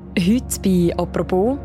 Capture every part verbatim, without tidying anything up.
Heute bei «Apropos»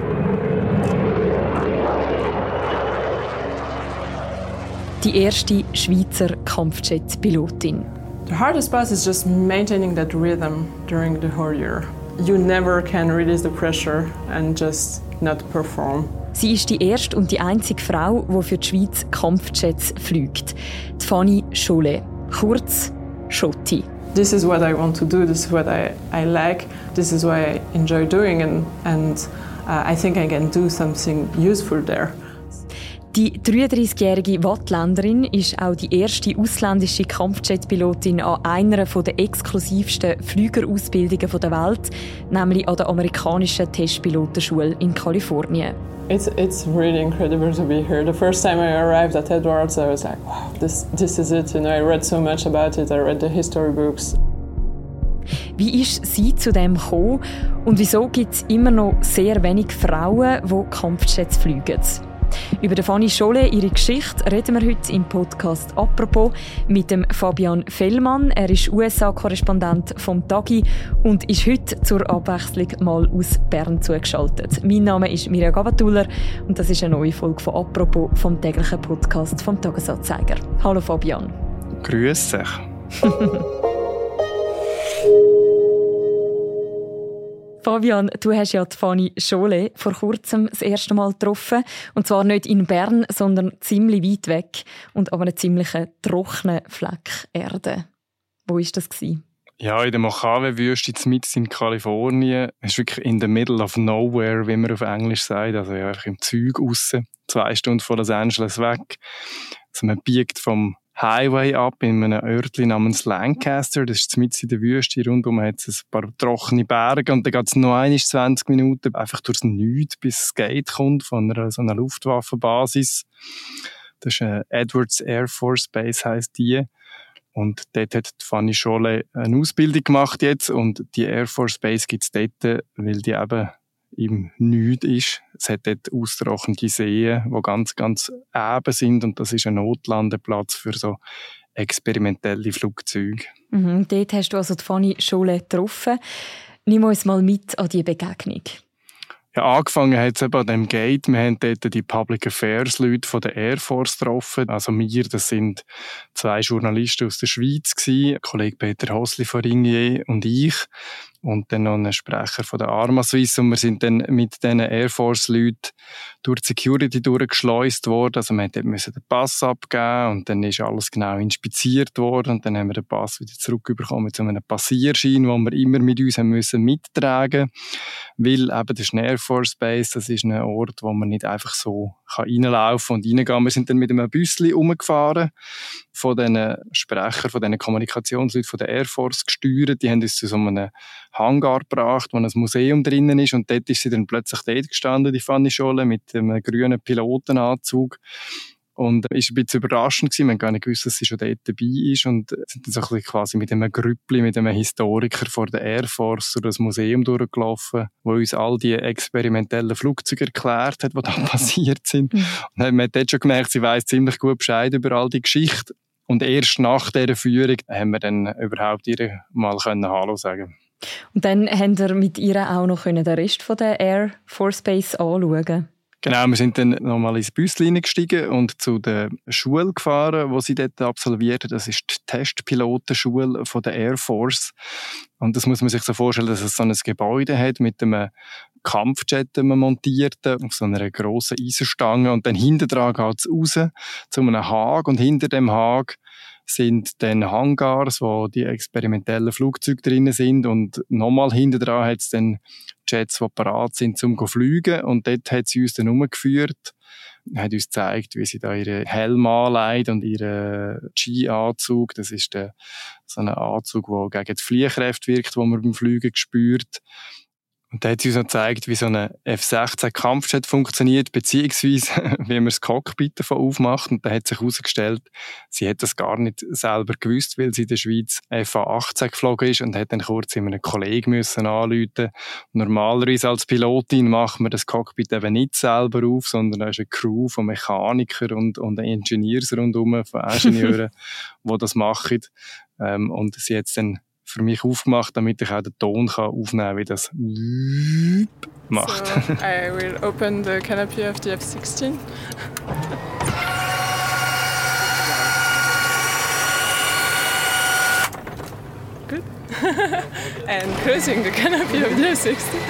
die erste Schweizer Kampfjet-Pilotin. The hardest part is just maintaining that rhythm during the whole year. You never can release the pressure and just not perform. Sie ist die erste und die einzige Frau, die für die Schweiz Kampfjets fliegt. Die Fanny Chollet, kurz Schotti. This is what I want to do, this is what I, I like, this is what I enjoy doing and, and uh, I think I can do something useful there. Die dreiunddreißigjährige Wattländerin ist auch die erste ausländische Kampfjet-Pilotin an einer der exklusivsten Flügerausbildungen der Welt, nämlich an der amerikanischen Testpilotenschule in Kalifornien. It's, it's really incredible to be here. The first time I arrived at Edwards, I was like, wow, this, this is it. You know, I read so much about it. I read the history books. Wie ist sie zu dem gekommen und wieso gibt es immer noch sehr wenig Frauen, die Kampfjets fliegen? Über die Fanny Chollet, ihre Geschichte, reden wir heute im Podcast «Apropos» mit dem Fabian Fellmann. Er ist U S A-Korrespondent vom Tagi und ist heute zur Abwechslung mal aus Bern zugeschaltet. Mein Name ist Mirja Gabatuller und das ist eine neue Folge von «Apropos» vom täglichen Podcast vom Tagesanzeiger. Hallo Fabian. Grüß dich. Fabian, du hast ja die Fanny Chollet vor kurzem das erste Mal getroffen. Und zwar nicht in Bern, sondern ziemlich weit weg und an einem ziemlich trockenen Fleck Erde. Wo war das? Ja, in der Mojave-Wüste mitten in Kalifornien. Es ist wirklich in the middle of nowhere, wie man auf Englisch sagt. Also ja, einfach im Zeug raus. Zwei Stunden von Los Angeles weg. Also man biegt vom Highway ab in einem Örtchen namens Lancaster. Das ist mitten in der Wüste. Rundum hat es ein paar trockene Berge. Und dann geht es noch einmal zwanzig Minuten einfach durchs Nichts, bis das Gate kommt von einer, so einer Luftwaffenbasis. Das ist eine Edwards Air Force Base, heisst die. Und dort hat die Fanny Chollet eine Ausbildung gemacht jetzt. Und die Air Force Base gibt es dort, weil die eben im Nichts ist. Es hat dort austrocknende Seen, die ganz, ganz eben sind. Und das ist ein Notlandeplatz für so experimentelle Flugzeuge. Mhm, dort hast du also die Fanny Chollet getroffen. Nimm uns mal mit an diese Begegnung. Ja, angefangen hat es eben an diesem Gate. Wir haben dort die Public Affairs Leute von der Air Force getroffen. Also wir, das sind zwei Journalisten aus der Schweiz gewesen, Kollege Peter Hosli von Ringier und ich. Und dann noch ein Sprecher von der Arma Suisse. Und wir sind dann mit diesen Air Force-Leuten durch die Security durchgeschleust worden. Also wir mussten den Pass abgeben und dann ist alles genau inspiziert worden. Und dann haben wir den Pass wieder zurückbekommen mit so einem Passierschein, den wir immer mit uns haben müssen mittragen. Weil eben das ist ein Air Force Base, das ist ein Ort, wo man nicht einfach so reinlaufen und reingehen kann. Wir sind dann mit einem Büsschen rumgefahren, von diesen Sprechern, von diesen Kommunikationsleuten von der Air Force gesteuert. Die haben uns zu so einem Hangar gebracht, wo ein Museum drinnen ist. Und dort ist sie dann plötzlich dort gestanden, die Fanny Chollet, mit einem grünen Pilotenanzug. Und es war ein bisschen überraschend gewesen. Wir haben gar nicht gewusst, dass sie schon dort dabei ist. Und sind dann so ein bisschen quasi mit einem Grüppli, mit einem Historiker vor der Air Force durch das Museum durchgelaufen, wo uns all die experimentellen Flugzeuge erklärt hat, die da passiert sind. Mhm. Und man hat dort schon gemerkt, sie weiss ziemlich gut Bescheid über all die Geschichte. Und erst nach dieser Führung haben wir dann überhaupt ihr mal Hallo sagen. Und dann haben wir mit ihr auch noch den Rest von der Air Force Base anschauen. Genau, wir sind dann nochmal ins Büsschen gestiegen und zu der Schule gefahren, die sie dort absolviert hat. Das ist die Testpilotenschule von der Air Force. Und das muss man sich so vorstellen, dass es so ein Gebäude hat mit einem Kampfjet montierten, auf so einer grossen Eisenstange. Und dann hinten dran geht es raus zu einem Hag. Und hinter dem Hag sind dann Hangars, wo die experimentellen Flugzeuge drinnen sind. Und nochmal hinten dran hat es dann Jets, die parat sind, um zu fliegen. Und dort hat sie uns dann umgeführt, hat uns gezeigt, wie sie da ihre Helm anlegt und ihren G-Anzug. Das ist der, so ein Anzug, der gegen die Fliehkräfte wirkt, den man beim Fliegen spürt. Und da hat sie uns noch gezeigt, wie so ein F sechzehn Kampfjet funktioniert, beziehungsweise wie man das Cockpit davon aufmacht. Und da hat sich herausgestellt, sie hat das gar nicht selber gewusst, weil sie in der Schweiz F A achtzehn geflogen ist und hat dann kurz immer einen Kollegen müssen anrufen. Normalerweise als Pilotin macht man das Cockpit eben nicht selber auf, sondern da ist eine Crew von Mechanikern und, und Engineers rundherum, von Ingenieuren, die das machen. Ähm, und sie hat es dann für mich aufgemacht, damit ich auch den Ton kann aufnehmen kann, wie das macht. So I will open the canopy of the F sixteen. Good. And closing the canopy of the F sixteen.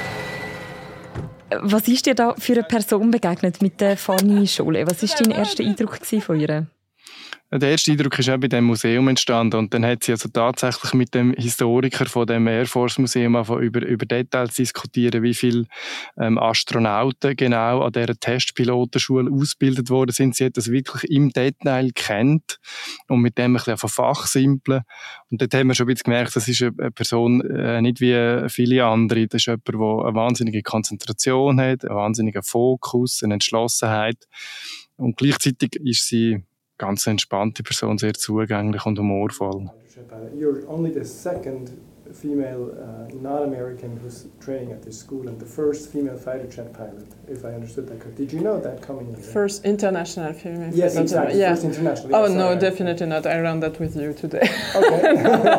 Was ist dir da für eine Person begegnet mit der Fanny Chollet? Was war dein erster Eindruck von ihr? Der erste Eindruck ist auch bei diesem Museum entstanden und dann hat sie also tatsächlich mit dem Historiker von dem Air Force Museum über, über Details diskutieren, wie viele ähm, Astronauten genau an dieser Testpilotenschule ausgebildet worden sind. Sie hat das wirklich im Detail kennt und mit dem ein bisschen verfachsimpeln. Und dort haben wir schon ein bisschen gemerkt, das ist eine Person äh, nicht wie viele andere. Das ist jemand, der eine wahnsinnige Konzentration hat, einen wahnsinnigen Fokus, eine Entschlossenheit. Und gleichzeitig ist sie ganz entspannte Person, sehr zugänglich und humorvoll. You're only the second female uh, non-American who's training at this school and the first female fighter jet pilot, if I understood that correctly. Did you know that coming in? First international female. Yes, exactly. Yeah. First international. Oh yes, no, sorry. definitely not. I learned that with you today. Okay.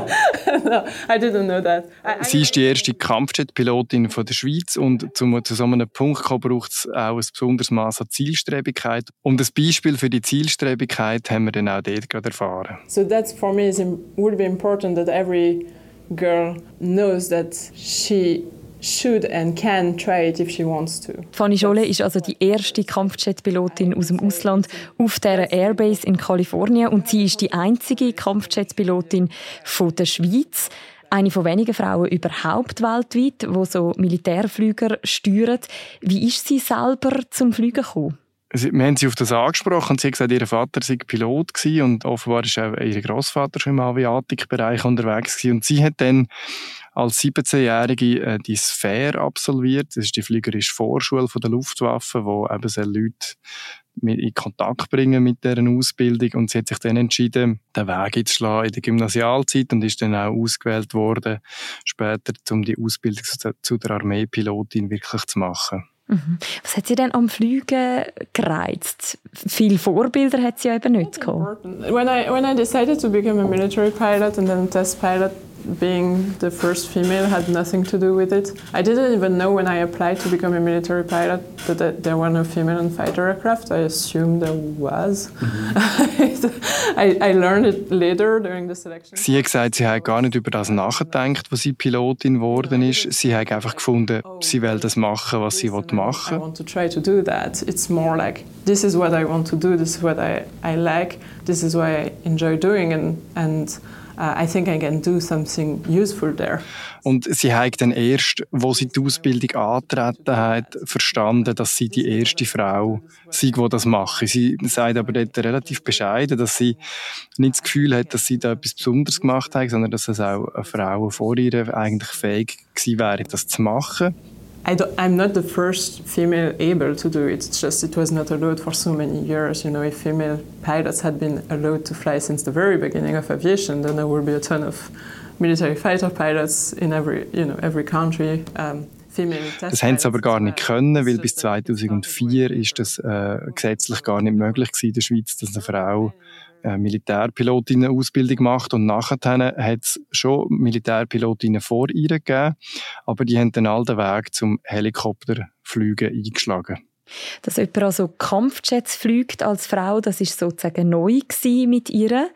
No, I didn't know that. I, Sie ist die erste Kampfjet-Pilotin von der Schweiz und um zu so einem Punkt zu kommen, braucht es auch ein besonderes Maß an Zielstrebigkeit. Und ein Beispiel für die Zielstrebigkeit haben wir dann auch dort gerade erfahren. So that's for me is would be important that every girl knows that she should and can try it if she wants to. Fanny Chollet ist also die erste Kampfjet-Pilotin aus dem Ausland auf dieser Airbase in Kalifornien und sie ist die einzige Kampfjet-Pilotin von der Schweiz. Eine von wenigen Frauen überhaupt weltweit, die so Militärflüger steuern. Wie ist sie selber zum Fliegen gekommen? Wir haben sie auf das angesprochen. Sie hat gesagt, ihr Vater sei Pilot gewesen und offenbar war auch ihr Grossvater schon im Aviatikbereich unterwegs gewesen. Und sie hat dann als siebzehnjährige äh, die Sphere absolviert. Das ist die fliegerische Vorschule von der Luftwaffe, wo eben so Leute mit in Kontakt bringen mit deren Ausbildung. Und sie hat sich dann entschieden, den Weg einzuschlagen in der Gymnasialzeit und ist dann auch ausgewählt worden, später, um die Ausbildung zu, zu der Armeepilotin wirklich zu machen. Mhm. Was hat sie denn am Fliegen gereizt? Viele Vorbilder hat sie ja eben nicht gehabt. When I when I decided to become a military pilot and then test pilot, being the first female had nothing to do with it. I didn't even know when I applied to become a military pilot that there were no female in fighter aircraft. I assumed there was. Mm-hmm. I, I learned it later during the selection. Sie hat gesagt, sie hat gar nicht über das nachgedacht, als sie Pilotin geworden ist. Sie hat einfach gefunden, sie will das machen, was sie machen will. I want to try to do that. It's more like, this is what I want to do, this is what I, I like, this is what I enjoy doing and, and Uh, I think I can do something useful there. Und sie hat dann erst, wo sie die Ausbildung angetreten hat, verstanden, dass sie die erste Frau sei, die das macht. Sie sagt aber dort relativ bescheiden, dass sie nicht das Gefühl hat, dass sie da etwas Besonderes gemacht hat, sondern dass es auch eine Frau vor ihr eigentlich fähig gewesen wäre, das zu machen. I don't, I'm not the first female able to do it. It's just it was not allowed for so many years. You know, if female pilots had been allowed to fly since the very beginning of aviation, then there would be a ton of military fighter pilots in every, you know, every country. Um, Das haben sie aber gar nicht können, weil bis zweitausendvier ist das äh, gesetzlich gar nicht möglich gewesen in der Schweiz, dass eine Frau äh, Militärpilotinnen-Ausbildung macht. Und nachher hat es schon Militärpilotinnen vor ihr gegeben, aber die haben dann all den Weg zum Helikopterfliegen eingeschlagen. Dass jemand also Kampfjets fliegt als Frau, das war sozusagen neu mit ihr.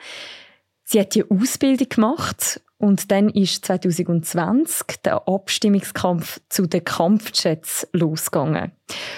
Sie hat die Ausbildung gemacht. Und dann ist zwanzig zwanzig der Abstimmungskampf zu den Kampfjets losgegangen.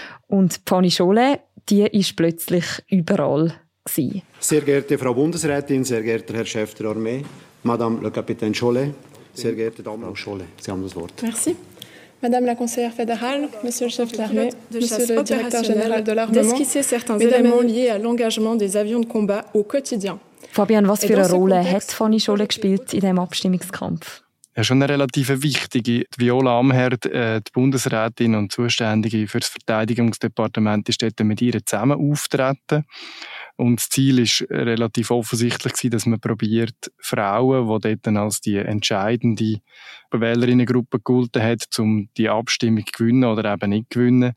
Und Fanny Chollet, die ist plötzlich überall gewesen. Sehr geehrte Frau Bundesrätin, sehr geehrter Herr Chef der Armee, Madame le Capitaine Chollet, sehr geehrte Damen und Chollet, Sie haben das Wort. Merci. Madame la conseillère fédérale, Monsieur le chef de l'armée, Monsieur le directeur général de l'armement, d'esquisser certains éléments liés à l'engagement des avions de combat au quotidien. Fabian, was für eine Rolle hat Fanny Chollet gespielt in diesem Abstimmungskampf? Ja, schon eine relativ wichtige. Die Viola Amherd, äh, die Bundesrätin und Zuständige für das Verteidigungsdepartement, ist dort mit ihr zusammen auftreten. Und das Ziel war relativ offensichtlich, dass man probiert, Frauen, die dort dann als die entscheidende Wählerinnengruppe gegolten hat, um die Abstimmung zu gewinnen oder eben nicht zu gewinnen.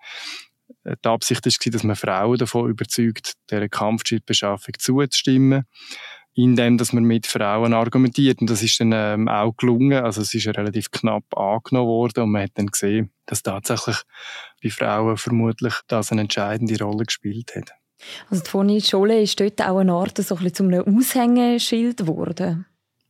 Die Absicht war, dass man Frauen davon überzeugt, dieser Kampfjetbeschaffung zuzustimmen. indem dass man mit Frauen argumentiert. Und das ist dann ähm, auch gelungen. Also es ist relativ knapp angenommen worden und man hat dann gesehen, dass tatsächlich bei Frauen vermutlich das eine entscheidende Rolle gespielt hat. Also die Fanny Chollet ist dort auch eine Art so ein bisschen zu einem Aushängeschild geworden.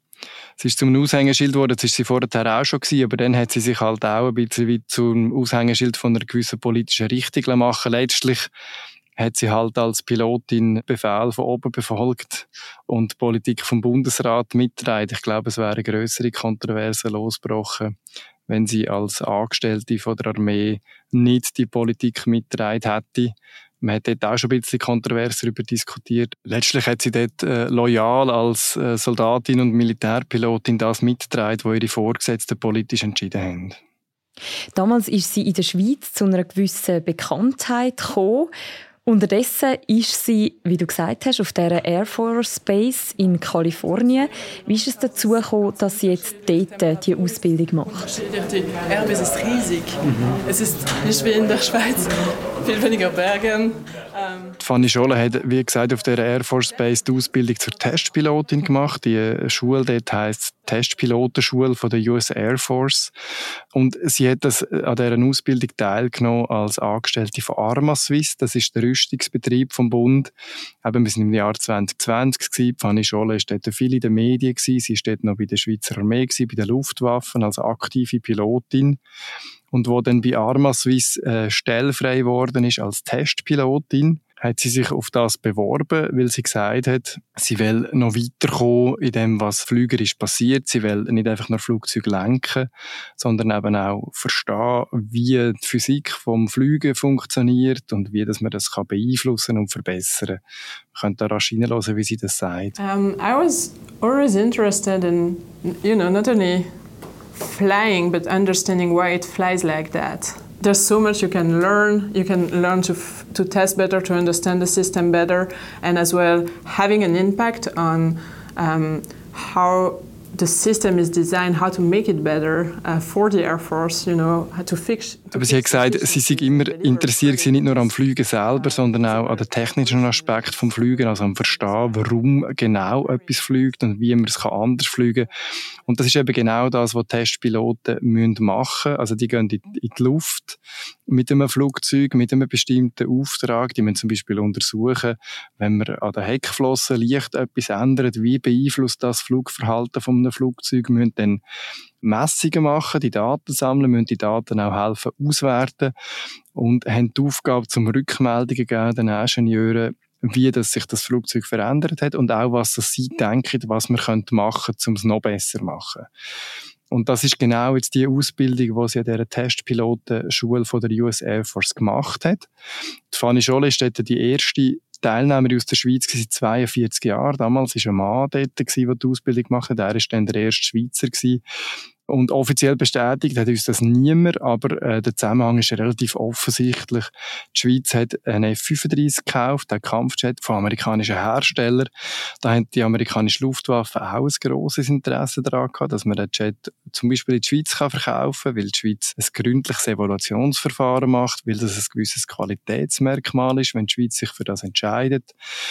Sie ist zum Aushängeschild geworden, das war sie vorher auch schon gewesen, aber dann hat sie sich halt auch ein bisschen wie zum Aushängeschild von einer gewissen politischen Richtung machen. Letztlich hat sie halt als Pilotin Befehl von oben befolgt und die Politik vom Bundesrat mitgetragen. Ich glaube, es wäre eine grössere Kontroverse losgebrochen, wenn sie als Angestellte von der Armee nicht die Politik mitgetragen hätte. Man hat dort auch schon ein bisschen kontrovers darüber diskutiert. Letztlich hat sie dort äh, loyal als äh, Soldatin und Militärpilotin das mitgetragen, was ihre Vorgesetzten politisch entschieden haben. Damals ist sie in der Schweiz zu einer gewissen Bekanntheit gekommen. Unterdessen ist sie, wie du gesagt hast, auf der Air Force Base in Kalifornien. Wie ist es dazu gekommen, dass sie jetzt dort die Ausbildung macht? Die Airbus ist riesig. Mhm. Es ist nicht wie in der Schweiz, viel weniger Bergen. Ähm Fanny Chollet hat, wie gesagt, auf der Air Force Base die Ausbildung zur Testpilotin gemacht. Die Schule dort heisst Testpilotenschule von der U S Air Force. Und sie hat das, an dieser Ausbildung teilgenommen als Angestellte von Arma Suisse. Das ist der Rüstungsbetrieb vom Bund. Eben, wir sind im Jahr zwanzig zwanzig gewesen. Fanny Chollet war dort viel in den Medien gewesen. Sie war dort noch bei der Schweizer Armee gewesen, bei den Luftwaffen als aktive Pilotin. Und wo dann bei Arma Suisse äh, stellfrei geworden ist als Testpilotin, hat sie sich auf das beworben, weil sie gesagt hat, sie will noch weiterkommen in dem, was fliegerisch passiert. Sie will nicht einfach nur Flugzeuge lenken, sondern eben auch verstehen, wie die Physik vom Fliegen funktioniert und wie dass man das kann beeinflussen und verbessern. Wir können da rasch hineinhören, wie sie das sagt. Um, I was always interested in, you know, not only flying, but understanding why it flies like that. There's so much you can learn. You can learn to f to test better, to understand the system better, and as well having an impact on um, how the system is designed, how to make it better uh, for the Air Force, you know, how to fix. To Aber sie hat gesagt, sie sei immer interessiert gewesen, nicht nur am Fliegen selber, sondern auch an den technischen Aspekt vom Fliegen, also am Verstehen, warum genau etwas fliegt und wie man es anders fliegen kann. Und das ist eben genau das, was Testpiloten machen müssen. Also die gehen in die Luft mit einem Flugzeug, mit einem bestimmten Auftrag. Die müssen zum Beispiel untersuchen, wenn man an der Heckflosse leicht etwas ändert, wie beeinflusst das Flugverhalten von einem Flugzeug. Wir müssen dann Messungen machen, die Daten sammeln, müssen die Daten auch helfen auswerten und haben die Aufgabe, zum Rückmeldungen geben den Ingenieuren, wie das sich das Flugzeug verändert hat und auch, was das sie denken, was man machen könnte, um es noch besser zu machen. Und das ist genau jetzt die Ausbildung, die sie an dieser Testpilotenschule von der U S Air Force gemacht hat. Die Fanny Chollet war dort die erste Teilnehmerin aus der Schweiz seit zweiundvierzig Jahren. Damals war ein Mann dort, der die Ausbildung gemacht hat. Er war dann der erste Schweizer. Und offiziell bestätigt hat uns das niemand, aber äh, der Zusammenhang ist relativ offensichtlich. Die Schweiz hat einen F fünfunddreißig gekauft, einen Kampfjet von amerikanischen Herstellern. Da hat die amerikanische Luftwaffe auch ein grosses Interesse daran gehabt, dass man den Jet zum Beispiel in die Schweiz kann verkaufen kann, weil die Schweiz ein gründliches Evaluationsverfahren macht, weil das ein gewisses Qualitätsmerkmal ist, wenn die Schweiz sich für das entscheidet.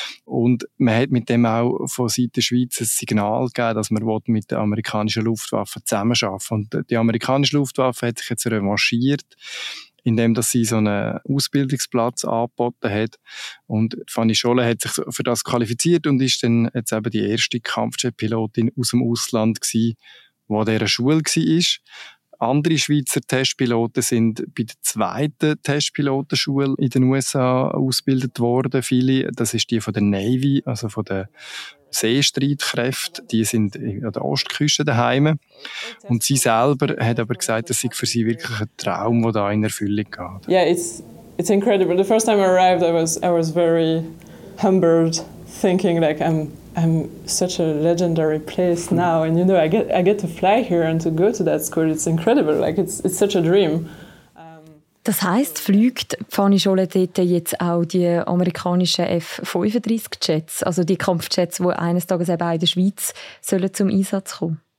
Und man hat mit dem auch von Seiten der Schweiz ein Signal gegeben, dass man mit der amerikanischen Luftwaffe zusammen und die amerikanische Luftwaffe hat sich jetzt revanchiert, indem dass sie so einen Ausbildungsplatz angeboten hat. Und Fanny Chollet hat sich für das qualifiziert und ist dann jetzt eben die erste Kampfjet-Pilotin aus dem Ausland gewesen, die an dieser Schule war. Andere Schweizer Testpiloten sind bei der zweiten Testpilotenschule in den U S A ausgebildet worden. Viele, das ist die von der Navy, also von der Seestreitkräfte, die sind an der Ostküste daheim. Und sie selber hat aber gesagt, das sei für sie wirklich ein Traum, der da in Erfüllung geht. Yeah, it's it's incredible. The first time I arrived, I was I was very humbled, thinking like I'm I'm such a legendary place now, and you know I get I get to fly here and to go to that school. It's incredible. Like it's it's such a dream. Das heisst, fliegt Fanny Chollet dort jetzt auch die amerikanischen F fünfunddreißig Jets, also die Kampfjets, die eines Tages eben auch in der Schweiz sollen zum Einsatz kommen?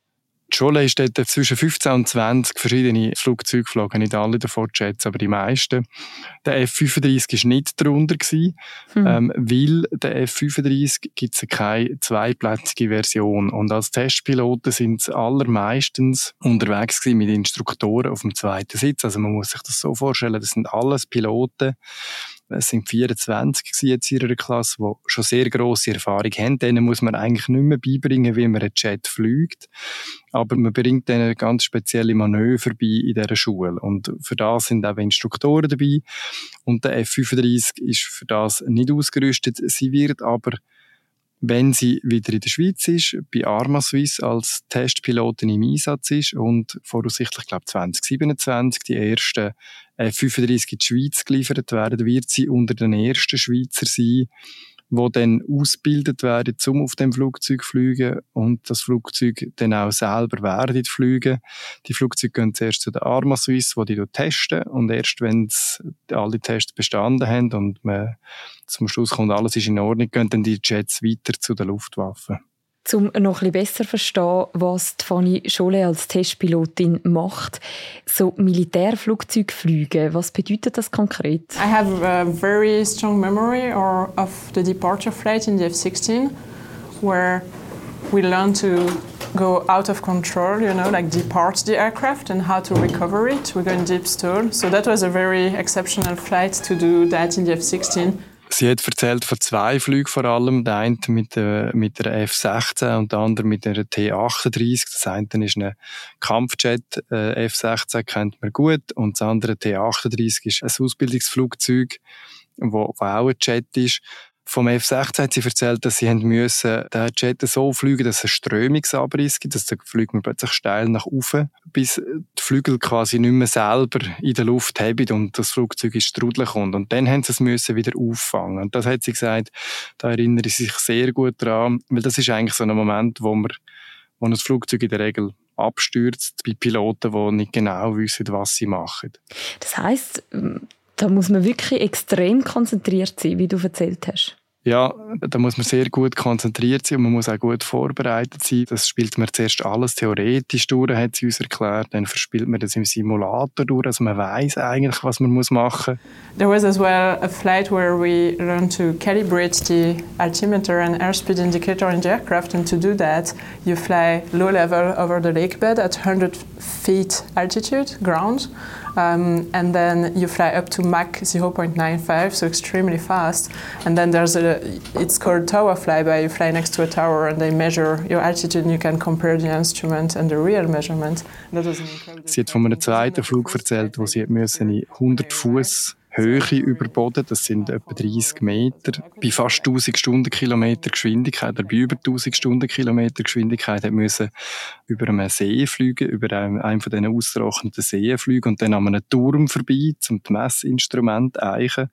Cholet ist dort zwischen fünfzehn und zwanzig verschiedene Flugzeuge geflogen, nicht alle davon Jets, aber die meisten. Der F fünfunddreißig war nicht darunter, gewesen, hm. ähm, weil der F fünfunddreißig gibt es keine zweiplätzige Version. Und als Testpiloten sind sie allermeistens unterwegs gewesen mit Instruktoren auf dem zweiten Sitz. Also man muss sich das so vorstellen, das sind alles Piloten. Es sind vierundzwanzig jetzt in ihrer Klasse, die schon sehr grosse Erfahrung haben. Denen muss man eigentlich nicht mehr beibringen, wie man einen Jet fliegt. Aber man bringt denen ganz spezielle Manöver bei in dieser Schule. Und für das sind auch Instruktoren dabei. Und der F fünfunddreißig ist für das nicht ausgerüstet. Sie wird aber, wenn sie wieder in der Schweiz ist, bei Arma Suisse als Testpilotin im Einsatz ist und voraussichtlich, glaube ich, zwanzig siebenundzwanzig die ersten F fünfunddreißig in die Schweiz geliefert werden, wird sie unter den ersten Schweizer sein, die dann ausgebildet werden, um auf dem Flugzeug zu fliegen und das Flugzeug dann auch selber werden fliegen. Die Flugzeuge gehen zuerst zu der Arma Suisse, die die testen und erst wenn sie alle Tests bestanden haben und man zum Schluss kommt, alles ist in Ordnung, gehen dann die Jets weiter zu der Luftwaffe. Um noch ein bisschen besser zu verstehen, was die Fanny Cholet als Testpilotin macht, so Militärflugzeuge fliegen, was bedeutet das konkret? I have a very strong memory or of the departure flight in the F sixteen, where we learn to go out of control, you know, like depart the aircraft and how to recover it. We go in deep stall. So that was a very exceptional flight to do that in the F sixteen. Sie hat erzählt von zwei Flügen vor allem. Der eine mit der, mit der F sechzehn und der andere mit der T achtunddreißig. Das eine ist ein Kampfjet, äh, F sechzehn kennt man gut. Und das andere T achtunddreißig ist ein Ausbildungsflugzeug, wo, wo auch ein Jet ist. Vom F sechzehn hat sie erzählt, dass sie haben müssen, den Jet so fliegen, dass es einen Strömungsabriss gibt, dass der fliegt man plötzlich steil nach oben, bis die Flügel quasi nicht mehr selber in der Luft haben und das Flugzeug ins Strudeln kommt. Und dann haben sie es müssen wieder auffangen. Und das hat sie gesagt, da erinnere ich sich sehr gut daran, weil das ist eigentlich so ein Moment, wo man, wo ein Flugzeug in der Regel abstürzt, bei Piloten, die nicht genau wissen, was sie machen. Das heisst, da muss man wirklich extrem konzentriert sein, wie du erzählt hast. Ja, da muss man sehr gut konzentriert sein und man muss auch gut vorbereitet sein. Das spielt man zuerst alles theoretisch durch, hat sie uns erklärt. Dann verspielt man das im Simulator durch, also man weiss eigentlich, was man machen muss. There was as well a flight where we learned to calibrate the altimeter and airspeed indicator in the aircraft, and to do that, you fly low level over the lake bed at one hundred feet altitude, ground. Um, and then you fly up to Mach zero point nine five, so extremely fast. And then there's a, it's called tower flyby. You fly next to a tower and they measure your altitude and you can compare the instrument and the real measurement. That was an incredible. Sie hat von einem zweiten Flug erzählt, wo sie müssen in hundert Fuß Höhe über Boden, das sind etwa dreißig Meter, bei fast tausend Stundenkilometer Geschwindigkeit, oder bei über tausend Stundenkilometer Geschwindigkeit, hat müssen über einen See fliegen, über einen, einen von diesen ausgetrockneten Seen fliegen und dann an einem Turm vorbei, um die Messinstrumente eichen.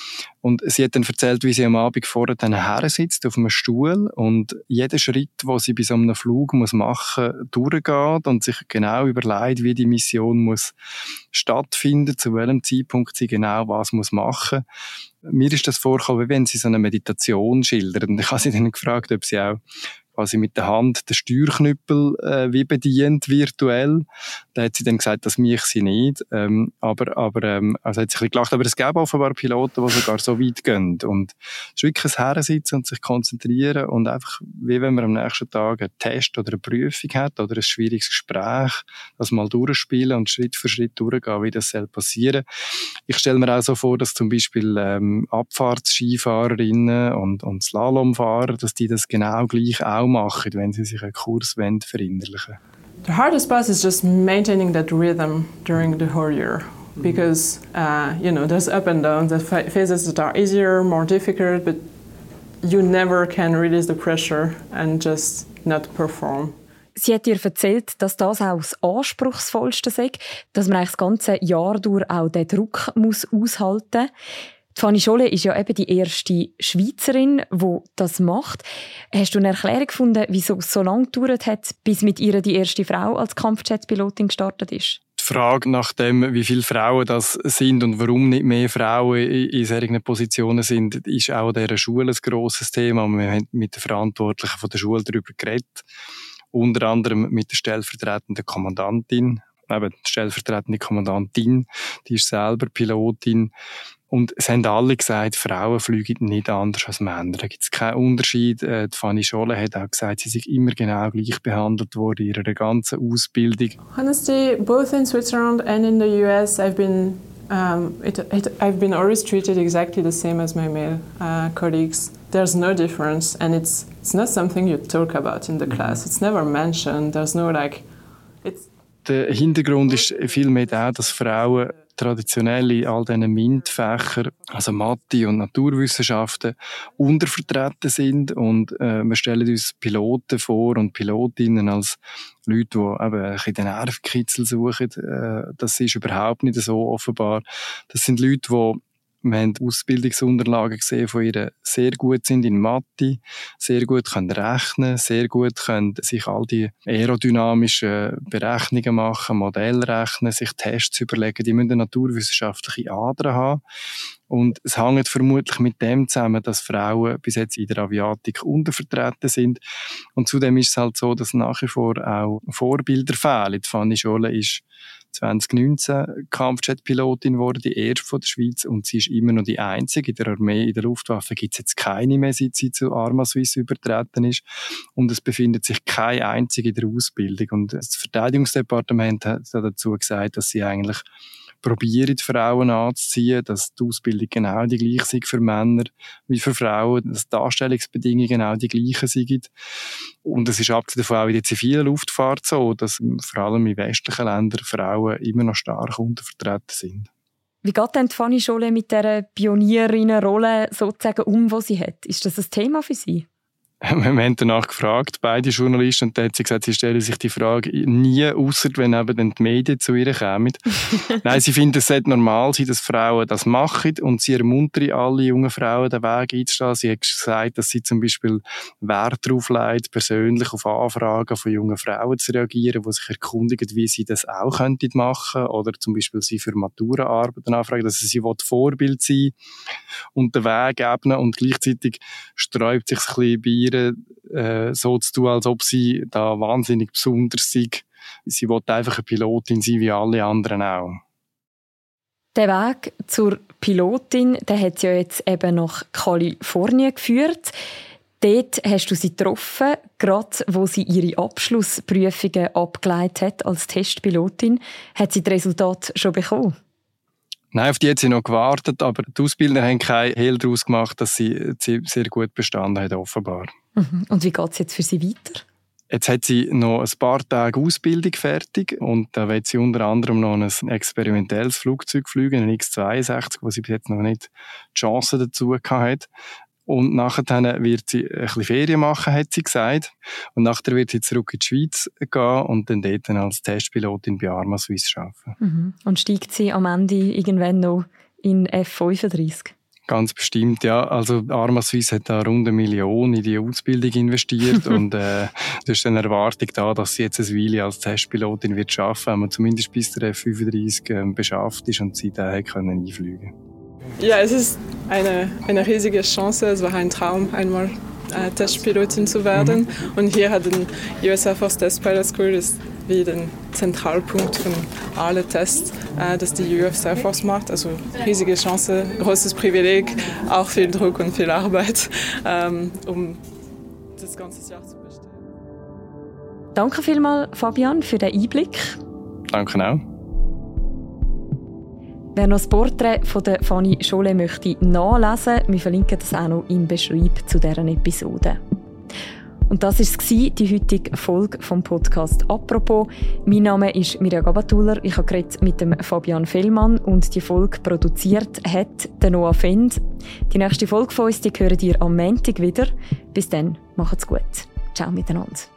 Und sie hat dann erzählt, wie sie am Abend vorher dann her sitzt auf einem Stuhl und jeden Schritt, den sie bei so einem Flug muss machen muss, durchgeht und sich genau überlegt, wie die Mission muss stattfinden, zu welchem Zeitpunkt sie genau was muss machen. Mir ist das vorgekommen, wie wenn sie so eine Meditation schildert. Und ich habe sie dann gefragt, ob sie auch quasi mit der Hand den Steuerknüppel äh, wie bedient, virtuell. Da hat sie dann gesagt, das mache sie nicht. Ähm, aber, aber, ähm, also hat sie ein bisschen gelacht. Aber es gäbe offenbar Piloten, die sogar so weit gehen. Und es ist wirklich ein Hersitzen und sich konzentrieren und einfach, wie wenn man am nächsten Tag einen Test oder eine Prüfung hat oder ein schwieriges Gespräch, das mal durchspielen und Schritt für Schritt durchgehen, wie das soll passieren. Ich stelle mir auch so vor, dass zum Beispiel ähm, Abfahrtsskifahrerinnen und, und Slalomfahrer, dass die das genau gleich auch machen, wenn sie sich einen Kurs verinnerlichen wollen. The hardest part is just maintaining that rhythm during the whole year, because uh, you know there's up and down. The phases that are easier, more difficult, but you never can release the pressure and just not perform. Sie hat ihr erzählt, dass das auch das Anspruchsvollste sei, dass man eigentlich das ganze Jahr durch auch den Druck muss aushalten muss. Fanny Cholet ist ja eben die erste Schweizerin, die das macht. Hast du eine Erklärung gefunden, wieso es so lange gedauert hat, bis mit ihr die erste Frau als Kampfjet-Pilotin gestartet ist? Die Frage nach dem, wie viele Frauen das sind und warum nicht mehr Frauen in solchen Positionen sind, ist auch an dieser Schule ein grosses Thema. Wir haben mit den Verantwortlichen von der Schule darüber geredet. unter anderem mit der stellvertretenden Kommandantin, eben die stellvertretende Kommandantin, die ist selber Pilotin. Und es haben alle gesagt, Frauen fliegen nicht anders als Männer. Da gibt es keinen Unterschied. Die Fanny Chollet hat auch gesagt, sie sei immer genau gleich behandelt worden in ihrer ganzen Ausbildung. Honestly, both in Switzerland and in the U S, I've been, um, it, it, I've been always treated exactly the same as my male uh, colleagues. There's no difference, and it's it's not something you talk about in the class. It's never mentioned. There's no like, it's. Der Hintergrund ist vielmehr der, dass Frauen traditionell in all diesen MINT-Fächern, also Mathe und Naturwissenschaften, untervertreten sind. Und äh, wir stellen uns Piloten vor und Pilotinnen als Leute, die eben ein bisschen den Nervenkitzel suchen. Äh, das ist überhaupt nicht so offenbar. Das sind Leute, die wir haben Ausbildungsunterlagen gesehen von ihr, sehr gut sind in Mathe, sehr gut können rechnen, sehr gut können sich all die aerodynamischen Berechnungen machen, Modelle rechnen, sich Tests überlegen. Die müssen eine naturwissenschaftliche Ader haben. Und es hängt vermutlich mit dem zusammen, dass Frauen bis jetzt in der Aviatik untervertreten sind. Und zudem ist es halt so, dass nach wie vor auch Vorbilder fehlen. Die Fanny Chollet ist zwanzig neunzehn Kampfjet-Pilotin geworden, die erste von der Schweiz, und sie ist immer noch die einzige. In der Armee, in der Luftwaffe gibt es jetzt keine mehr, seit sie zu Arma Suisse übertreten ist. Und es befindet sich keine einzige in der Ausbildung. Und das Verteidigungsdepartement hat dazu gesagt, dass sie eigentlich probieren, die Frauen anzuziehen, dass die Ausbildung genau die gleiche sei für Männer wie für Frauen, dass die Darstellungsbedingungen genau die gleichen sind. Und es ist abgesehen davon auch in der zivilen Luftfahrt so, dass vor allem in westlichen Ländern Frauen immer noch stark untervertreten sind. Wie geht denn Fanny Chollet mit dieser Pionierinnenrolle sozusagen um, die sie hat? Ist das ein Thema für sie? Wir haben danach gefragt, beide Journalisten, und dann hat sie gesagt, sie stellen sich die Frage nie, ausser wenn eben dann die Medien zu ihr kommen. Nein, sie findet, es sollte normal sein, dass Frauen das machen, und sie ermuntern alle jungen Frauen, den Weg einzuschlagen. Sie hat gesagt, dass sie zum Beispiel Wert darauf legt, persönlich auf Anfragen von jungen Frauen zu reagieren, die sich erkundigen, wie sie das auch könnten machen, oder zum Beispiel sie für Maturaarbeiten anfragen, dass sie Vorbild sein und den Weg ebnen, und gleichzeitig sträubt sich ein bisschen bei ihr, Äh, so zu tun, als ob sie da wahnsinnig besonders sei. Sie will einfach eine Pilotin sein, wie alle anderen auch. Der Weg zur Pilotin, der hat ja jetzt eben nach Kalifornien geführt. Dort hast du sie getroffen, gerade wo sie ihre Abschlussprüfungen abgelegt hat als Testpilotin. Hat sie das Resultat schon bekommen? Nein, auf die hat sie noch gewartet, aber die Ausbilder haben kein Hehl daraus gemacht, dass sie sehr gut bestanden hat, offenbar. Mhm. Und wie geht es jetzt für sie weiter? Jetzt hat sie noch ein paar Tage Ausbildung fertig, und da wird sie unter anderem noch ein experimentelles Flugzeug fliegen, ein X zweiundsechzig, wo sie bis jetzt noch nicht die Chance dazu hatte. Und nachher wird sie ein bisschen Ferien machen, hat sie gesagt. Und nachher wird sie zurück in die Schweiz gehen und dann dort als Testpilotin bei Arma Suisse arbeiten. Mhm. Und steigt sie am Ende irgendwann noch in F fünfunddreißig? Ganz bestimmt, ja. Also Arma Suisse hat da rund eine Million in die Ausbildung investiert und äh, da ist eine Erwartung da, dass sie jetzt eine Weile als Testpilotin wird arbeiten, wenn man zumindest bis der F fünfunddreißig äh, beschafft ist und sie daher können einfliegen. Ja, es ist eine, eine riesige Chance. Es war ein Traum, einmal äh, Testpilotin zu werden. Mhm. Und hier hat den U S Air Force Test Pilot School ist wie der Zentralpunkt von allen Tests, äh, dass die U S Air Force macht. Also riesige Chance, großes Privileg, auch viel Druck und viel Arbeit, ähm, um das ganze Jahr zu bestehen. Danke vielmals, Fabian, für den Einblick. Danke auch. Wer noch das Porträt von der Fanny Chollet möchte nachlesen, wir verlinken das auch noch im Beschreib zu dieser Episode. Und das war die heutige Folge vom Podcast «Apropos». Mein Name ist Mirja Gabatuller. Ich habe mit dem Fabian Fellmann und die Folge produziert hat der Noah Fend. Die nächste Folge von uns die hören ihr am Montag wieder. Bis dann, macht's gut. Ciao miteinander.